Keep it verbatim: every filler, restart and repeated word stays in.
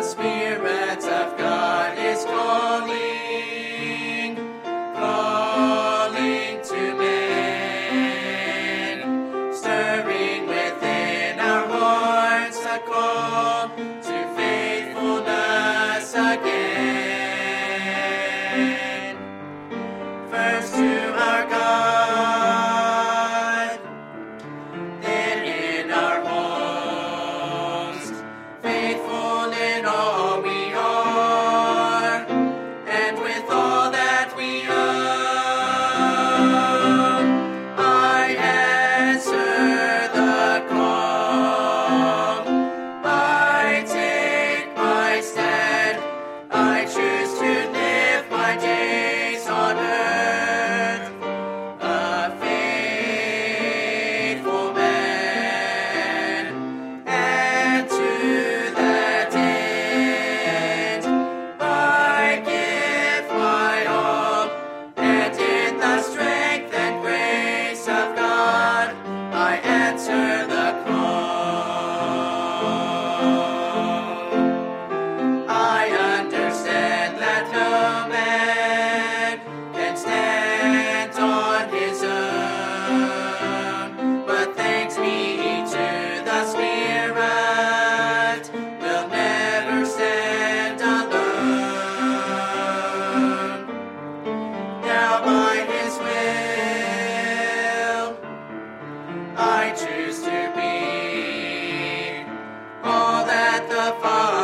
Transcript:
Spirit of God is calling, calling to men, stirring within our hearts a call to faithfulness again. First to our God, then in our homes, faithful in all we are, and with all that we own, I answer the call. I take my stand. I choose to live my days on earth, a faithful man, and to that end I give my all, and in the strength and grace of God I answer the call. I understand that no man can stand on his own, but thanks be to the Spirit, will never stand alone. Now by his will I choose to be all that the Father